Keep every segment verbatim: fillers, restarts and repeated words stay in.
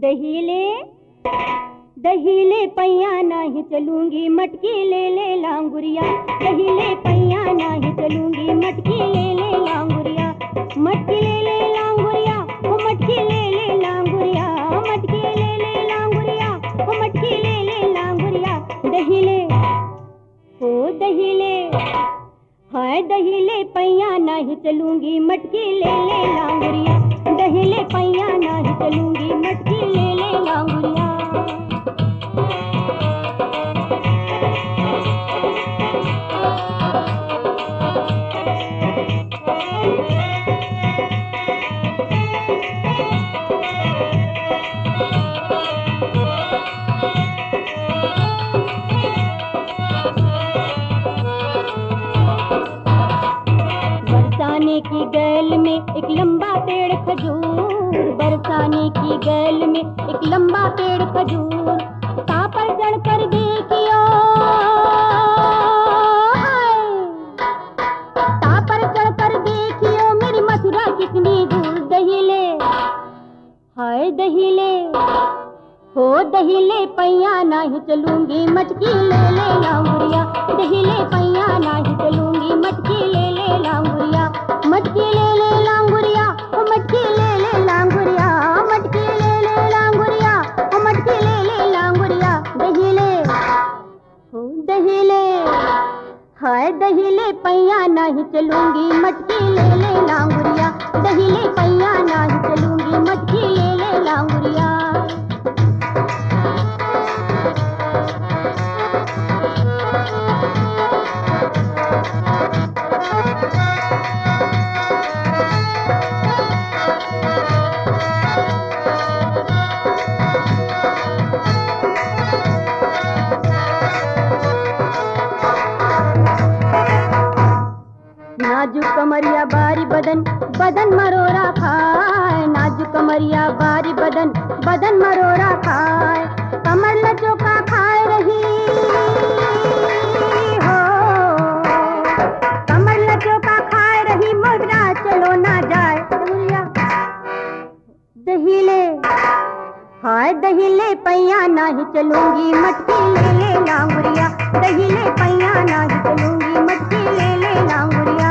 दहीले दहीले पैया नाही चलूंगी, मटकी ले ले लांगुरिया। दहीले पैया नाही चलूंगी, मटकी ले ले लांगुरिया। मटकी ले ले लांगुरिया, ओ मटकी ले ले लांगुरिया। मटकी ले ले लांगुरिया, ओ मटकी ले ले लांगुरिया। दहीले ओ दहीले हाय दहीले पैया नाही चलूंगी, मटकी ले ले लांगुरिया। दहीले पैया नाही चलूंगी, मटकी ले ले लांगुरिया। बरसाने की गैल में एक लंबा पेड़ खजूर, बरसाने की गैल में एक लंबा पेड़ खजूर। तापर चढ़ कर देखियो, तापर चढ़ कर देखियो मेरी मथुरा कितनी दूर। दहीले हाय दहीले हो दहीले पैया नाही चलूंगी, मटकी ले ले लांगुरिया। दहीले पैया नाही चलूंगी, मटकी ले ले लांगुरिया। मटकी ले ले लांगुरिया, ओ मटकी ले ले लांगुरिया। मटकी ले ले लांगुरिया, ओ मटकी ले ले लांगुरिया। दहीले हो दहीले हाय दहीले पैया नाही चलूंगी, मटकी ले ले लांगुरिया। दहीले पैया नाही चलूंगी, मटकी ले ले लांगुरिया। नाजुक कमरिया बारी बदन, बदन मरोरा खाए। नाजुक कमरिया बारी बदन, बदन मरोरा खाए। कमर लचोका खाए रही हो, कमर लचोका खाए रही, मुर्गा चलो ना जाए। दहीले हाय दहीले पैया नाही चलूंगी, मटकी ले ले लांगुरिया। दहीले पैया नाही चलूंगी, मटकी ले ले लांगुरिया।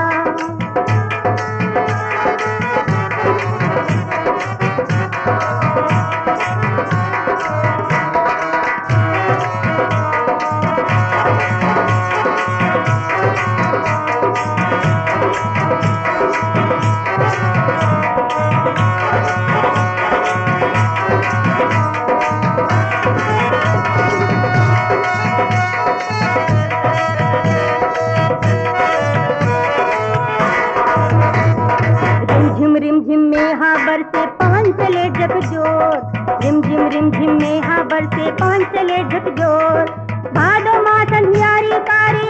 रिम झिम में हाँ बरसे पान चले झकझोर। रिम झिम रिम झिम में हाँ बरसे पान चले झकझोर। भादो मास अंधियारी कारी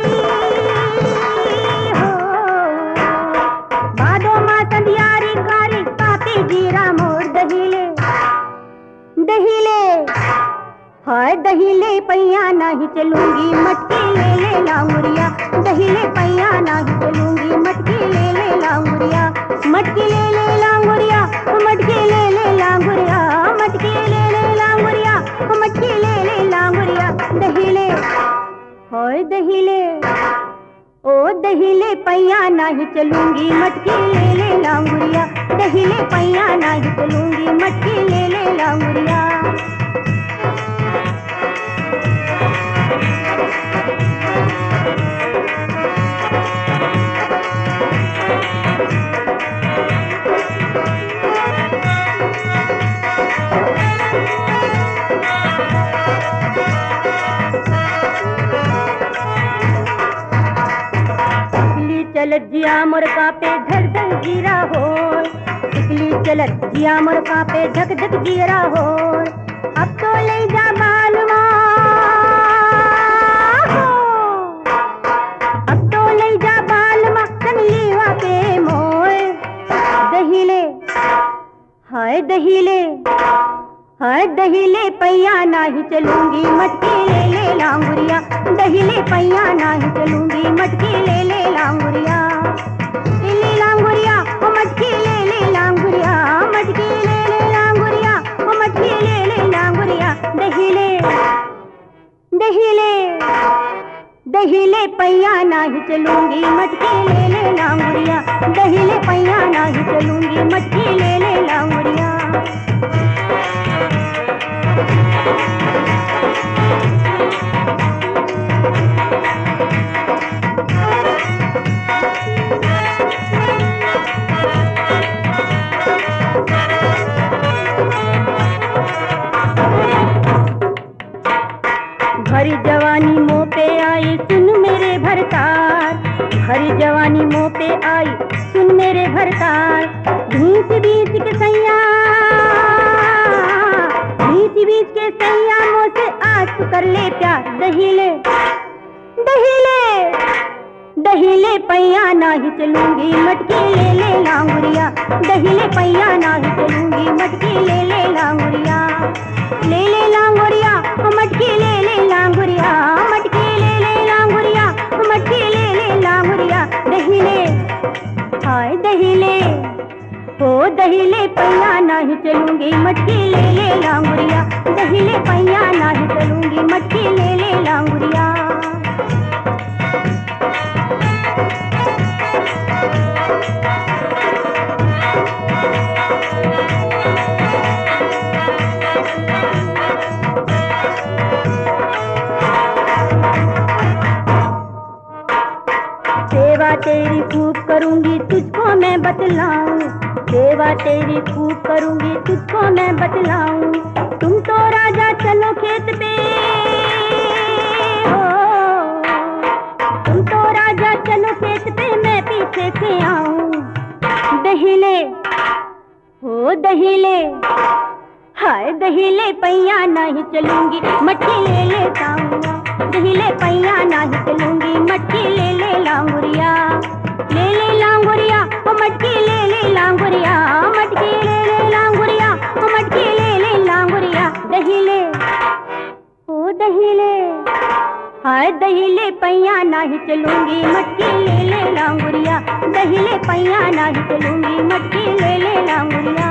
हो, भादो मास अंधियारी कारी, कापी जीरा मोर। दहीले दहीले हाय दहीले पैया नाही चलूंगी, मटकी ले ले लांगुरिया। दहीले पैया नाही चलूंगी, मटकी ले ले लांगुरिया। मटकी ले ले लांगुरिया, मटकी ले ले लांगुरिया। मटकी ले ले लांगुरिया, मटकी ले ले लांगुरिया। दहीले हाय दहीले ओ दहीले पैया नाही चलूंगी, मटकी ले ले लांगुरिया। दहीले पैया नाही चलूंगी, मटकी ले ले लांगुरिया। चलत जिया मोर कापे धक धक जीरा होर। टिकली चलत जिया मोर कापे धक धक जीरा होर। अब तो ले जा बालवा हो, अब तो ले जा बालवा कनलीवा पे मोर। दहीले हाय दहीले हाय दहीले पैया नाही चलूंगी, मटकी ले ले लांगुरिया। दहीले पैया नाही चलूंगी, मटकी ले ले लांगुरिया। ले ले लांगुरिया, ओ मटकी ले ले लांगुरिया। मटकी ले ले लांगुरिया, ओ मटकी ले ले चलूंगी मटकी ले ले लांगुरिया, दहिले पैया नाही चलूंगी मटकी ले ले लांगुरिया। भरी जवानी मुँह पे आई सुन मेरे भरतार, भरी जवानी मुँह पे आई सुन मेरे भरतार। बीच बीच के सैया, बीच बीच के सैया मुँह से आज तू कर ले प्यार। दहिले दहिले दहिले पैया नाही चलूंगी मटकी ले ले लांगुरिया, दहिले पैया नाही चलूंगी मटकी ले ले लांगुरिया। ले ले लांगुरिया मटकी ले ले लांगुरिया, मटकी ले ले लांगुरिया, मटकी ले ले लांगुरिया। दहिले हाय दहिले हो दहिले पैया नाही चलूंगी मटकी ले ले लांगुरिया, दहिले पैया नाही चलूंगी मटकी ले ले लांगुरिया। सेवा तेरी खूब करूंगी तुझको मैं बतलाऊं, सेवा तेरी खूब करूंगी तुझको मैं बतलाऊं। तुम तो राजा चलो खेत पे हो, तुम तो राजा चलो खेत पे मैं पीछे से आऊं। दहिले हो दहिले हाय दहिले पैया नहीं चलूंगी मटकी ले लेता हूँ, दहिले पैया नहीं चलूंगी मटकी ले ले लांगुरिया। ले ले लांगुरिया ओ मटकी ले ले लांगुरिया, मटकी ले ले लांगुरिया ओ मटकी ले ले लांगुरिया। दहिले ओ दहिले हाय दहिले पैया नहीं चलूंगी मटकी ले ले लांगुरिया, दहिले पैया नहीं चलूंगी मटकी ले ले लांगुरिया।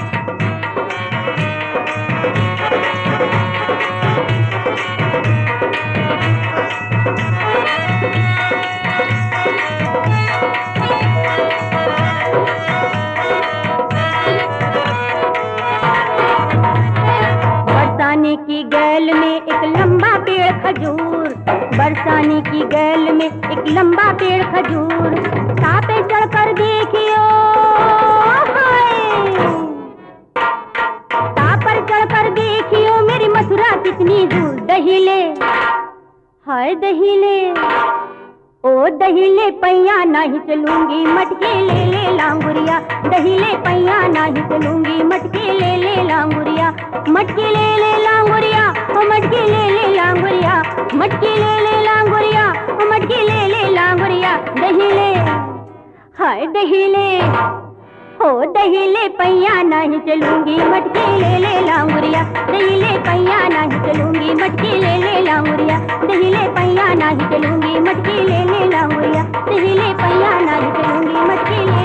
बरसाने की गैल में एक लंबा पेड़ खजूर, बरसाने की गैल में एक लंबा पेड़ खजूर। तापे चढ़कर देखियो हाय, तापर चढ़कर देखियो मेरी मथुरा कितनी दूर। दहिले हाय दहिले ओ दहिले पैया नहीं चलूंगी मटकी ले ले लांगुरिया, दहिले पैया नहीं चलूंगी मटकी ले ले लांगुरिया। मटकी ले ले लांगुरिया ओ मटकी ले ले लांगुरिया, मटकी ले ले लांगुरिया ओ मटकी ले ले लांगुरिया। दहिले हाय दहिले हो दहिले पैया नहीं चलूंगी मटकी ले ले लांगुरिया, दहिले पैया नहीं चलूंगी मटकी ले ले लांगुरिया, दहिले पैया नहीं चलूंगी मटकी ले ले लांगुरिया, दहिले पैया नहीं चलूंगी मटकी ले